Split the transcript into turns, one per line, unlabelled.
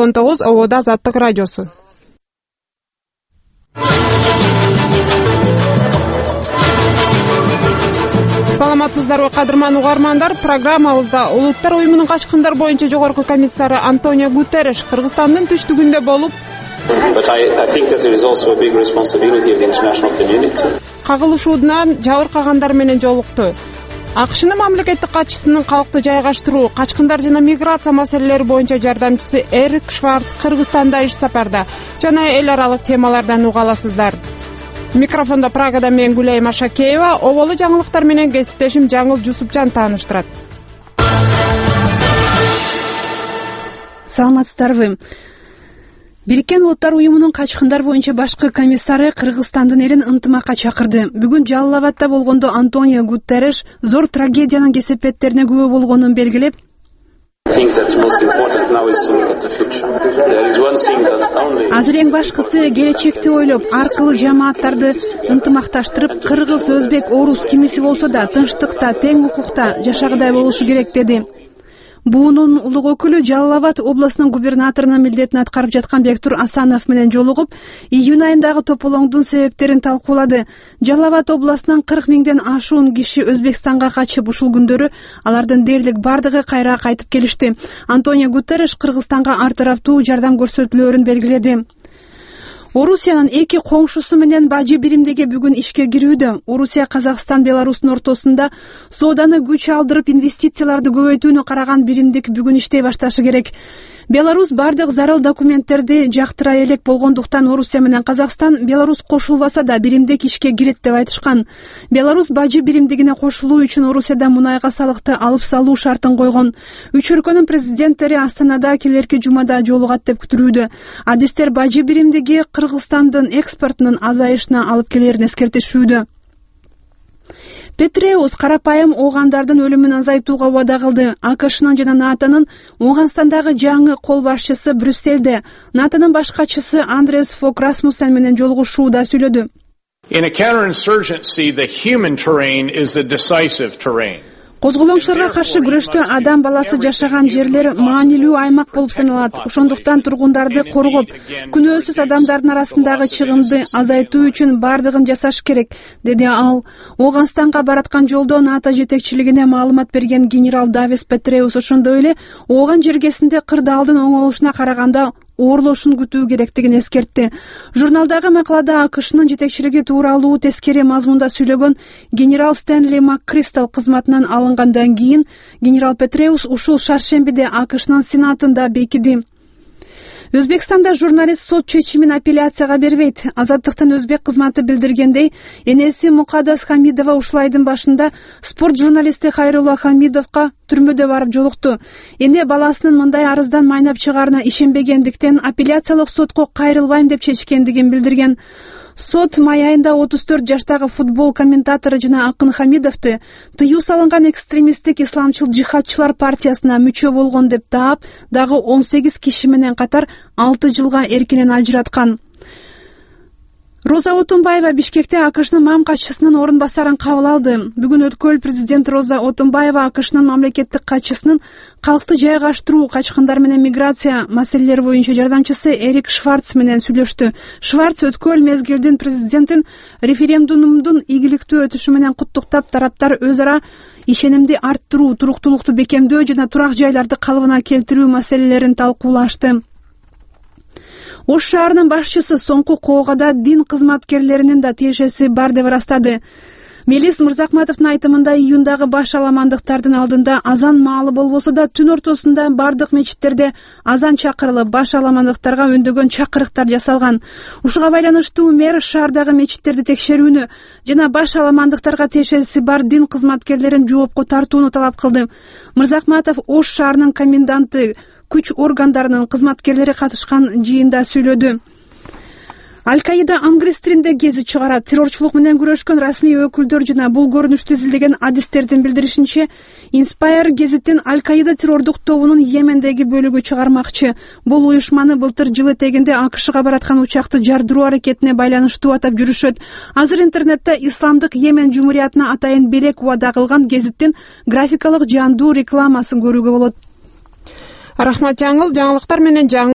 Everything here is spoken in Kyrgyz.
104.9 Обода Азаттык радиосу. Саламатсыздарбы кадырман угармандар, программабызда Улуттар уюмунун качкындар боюнча жогорку комиссары Антонио Гутерреш Кыргызстандын түштүгүндө болуп, кагылышуудан жабыркагандар менен жолукту. АКШнын мамлекеттик катчысынын калкты жайгаштыруу, качкындар жана миграция маселелери боюнча жардамчысы Эрик Шварц Кыргызстанда иш сапарда жана эл аралык темалардан уга аласыздар. Микрофонда Прагада мен Гулей Машакеева, оболу жаңылыктар менен кесиптешим Жаңыл Жусупжан тааныштырат.
Саламатсыздарбы. Бириккен Улуттар уюмунун качкындар боюнча башкы комиссары Кыргызстандын элин ынтымакка чакырды. Бүгүн Жалал Абадда болгондо Антонио Гутерреш зор трагедиянын кесепеттерине күбө болгонун белгилеп, азыр эң башкысы келечекти ойлоп, аркылуу жамааттарды ынтымакташтырып, кыргыз, өзбек, орус кимиси болсо да тынчтыкта, тең укукта жашагыдай болушу керек деди. Буунун улуг өкүлү Жалал Абад областынын губернаторунун милдетин аткарып жаткан Бектур Асанов менен жолугуп, июнь айындагы тополоңдун себептерин талкуулады. Жалал Абад областынан 40 миңден ашуун киши Өзбекстанга качып, ушул күндөрү алардын дээрлик бардыгы кайра кайтып келишти. Антонио Гутерреш Кыргызстанга ар тараптуу жардам көрсөтүлөөрүн белгиледи. Орусиянын эки коңшусу менен бажы биримдиги бүгүн ишке кирүүдө. Орусия Казакстан Беларустун ортосунда сооданы күч алдырып, инвестицияларды көбөйтүүнү караган биримдик бүгүн иштей башташы керек. Беларус бардык зарыл документтерди жактыра элек болгондуктан Орусия менен Казакстан Беларус кошулбаса да биримдик ишке кирет деп айтышкан. Беларус бажы биримдигине кошулуу үчүн Орусияда мунайга салыкты алып салуу шартын койгон. Үч өлкөнүн президенттери Астанада келерки жумада жолугат деп күтүлүүдө. Адистер бажы биримдиги Кыргызстандын экспортунун азайышына алып келерин эскертишүүдө. Петреус карапайым оогандардын өлүмүн азайтууга убада кылды. АКШнын жана НАТОнун Оогандстандагы жаңы кол башчысы Брюсселде НАТОнун баш катчысы Андрес Фок Расмуссен менен жолугушууда сүйлөдү.
In a counterinsurgency, the human terrain is the decisive terrain.
Козголоңчуларга каршы күрөштө адам баласы жашаган жерлер маанилүү аймак болуп саналат. Ошондуктан тургундарды коргоп, күнөөсүз адамдардын арасындагы чыгымды азайтуу үчүн бардыгын жасаш керек, деди ал. Оогандстанга бараткан жолдо НАТО жетекчилигине маалымат берген генерал Давис Петреус ошондой эле ооган жергесинде кырдаалдын оңолушуна караганда оорлошун күтүү керектигин эскертти. Журналдагы макалада АКШнын жетекчилиги тууралуу тескери мазмунда сүйлөгөн генерал Стэнли МакКристал кызматынан алынгандан кийин генерал Петреус ушул шаршембиде АКШнын сенатында бекиди. Өзбекстанда журналист сот чечимин апелляцияга бербейт. Азаттыктын өзбек кызматы билдиргендей, энеси Мукадас Хамидова ушул айдын башында спорт журналисти Хайрулла Хамидовго түрмөдө барып жолукту. Эне баласынын мындай арыздан майнап чыгаарына ишенбегендиктен апелляциялык сотко кайрылбайм деп чечкендигин билдирген. Сот май айында 34 жаштагы футбол комментатору жана Акын Хамидовду тыюу салынган экстремисттик исламчыл жихадчылар партиясына мүчө болгон деп таап, дагы 18 киши менен катар 6 жылга эркинен ажыраткан. Роза Отунбаева Бишкекте АКШнын мам катчысынын орун басарын кабыл алды. Бүгүн өткөл президент Роза Отунбаева АКШнын мамлекеттик катчысынын калкты жайгаштыруу, качкындар менен миграция маселелери боюнча жардамчысы Эрик Шварц менен сүйлөштү. Шварц өткөл мезгилдин президентин референдумдун ийгиликтүү өтүшү менен куттуктап, тараптар өз ара ишенимди арттыруу, туруктуулукту бекемдөө жана турак жайларды калыбына келтирүү маселелерин талкуулашты. Ош шаарынын башчысы соңку коогада дин кызматкерлеринин да тиешеси бар деп ырастады. Мелис Мырзакматовдун айтымында июндагы баш аламандыктардын алдында азан маалы болбосо да түн ортосунда бардык мечиттерде азан чакырылып, баш аламандыктарга өндөгөн чакырыктар жасалган. Ушуга байланыштуу мэр шаардагы мечиттерди текшерүүнү жана баш аламандыктарга тиешеси бар дин кызматкерлерин жоопко тартууну талап кылды. Мырзакматов Ош шаарынын коменданты, күч органдарынын кызматкерлери катышкан жыйында сүйлөдү. Аль-Каида англис тилинде гезит чыгарат. Террорчулук менен күрөшкөн расмий өкүлдөр жана бул көрүнүштү изилдеген адистердин билдиришинче, Inspire гезиттин Аль-Каида террордук тобунун Йемендеги бөлүгү чыгармакчы. Бул уюшманы былтыр жыл этегинде АКШга бараткан учакты жардыруу аракетине байланыштуу атап жүрүшөт. Азыр интернетте исламдык Йемен жумуриятына атайын белек убада кылган гезиттин графикалык жандуу рекламасын көрүүгө болот.
Рахмат Жаңыл, жаңылыктар менен